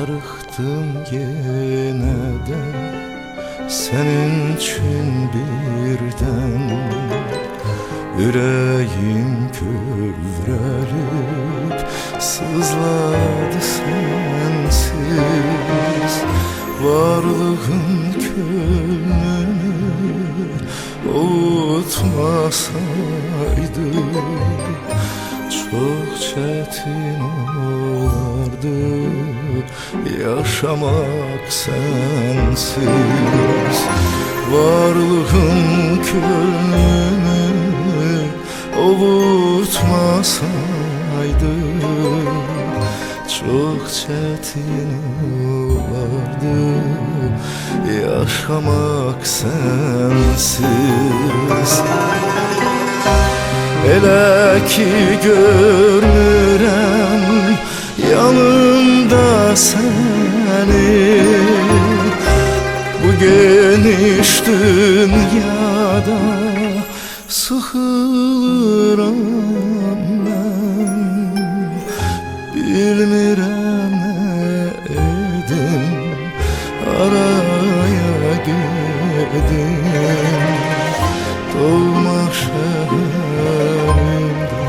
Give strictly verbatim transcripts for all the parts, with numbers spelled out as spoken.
sarıktım yine de senin için birden. Yüreğim kövrelip sızladı sensiz. Varlığın gönlümü avutmasaydı çok çetin olardı yaşamak sensiz. Varlığın gönlümü avutmasaydı çok çetin olardı yaşamak sensiz. Elə ki görmürəm yanımda səni, bu geniş dünyada sıxılıram mən. Bilmirəm nə edim, araya gedim. Doğma şəhərimdə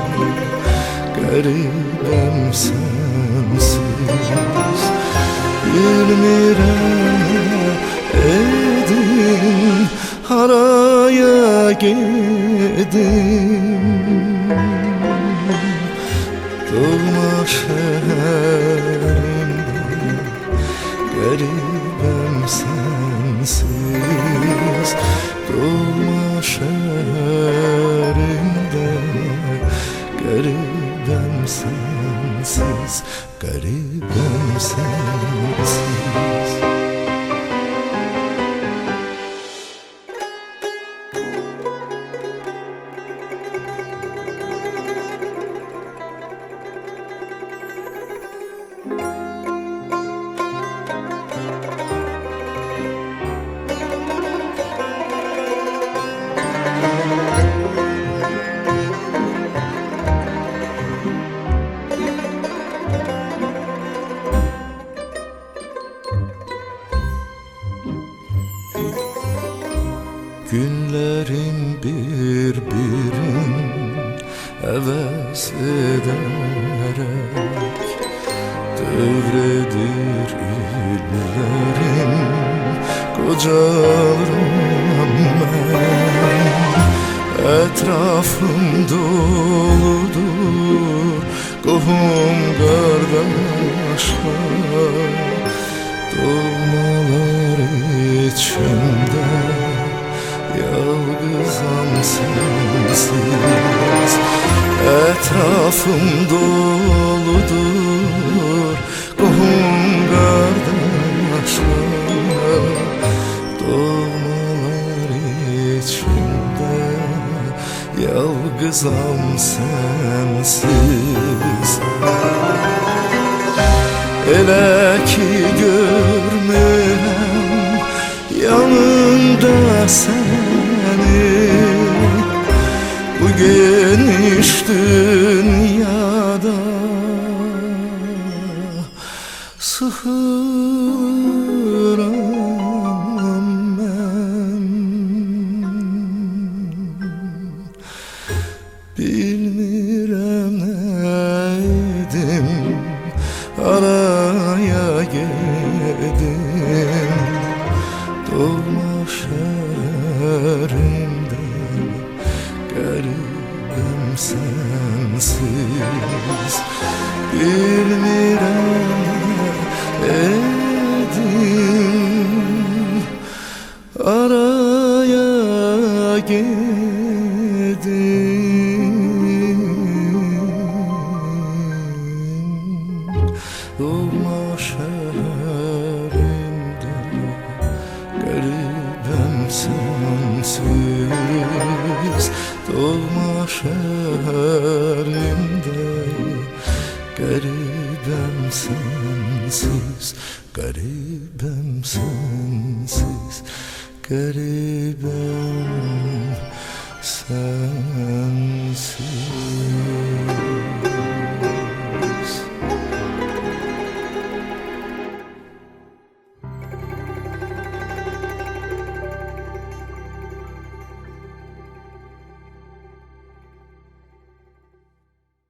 qəribəm sənsiz. Bilmirəm nə edim, haraya gedim. Doğma şəhərimdə qəribəm sənsiz. Doğma şəhərimdə qəribəm sənsiz, qəribəm sənsiz. Günlerin bir-birin əvəz edərək dövredir illerim, qocalıram mən. Ətrafım doludur qohum qardaşlar, doğmalar içimdə yalnızam sensiz. Etrafım doludur qohum qardaşlar, doğmalar içimdə yalnızam sensiz. Elə ki görmürəm yanımda səni, bu geniş dünyada sıxılıram mən. Bilmirəm nə edim, araya gedim. Doğma şəhərimdə qəribəm sənsiz. Bilmirəm nə edim, araya gedim. Doğma şəhərimdə qəribəm sənsiz. Doğma şəhərimdə qəribəm sənsiz, qəribəm sənsiz, qəribəm sənsiz.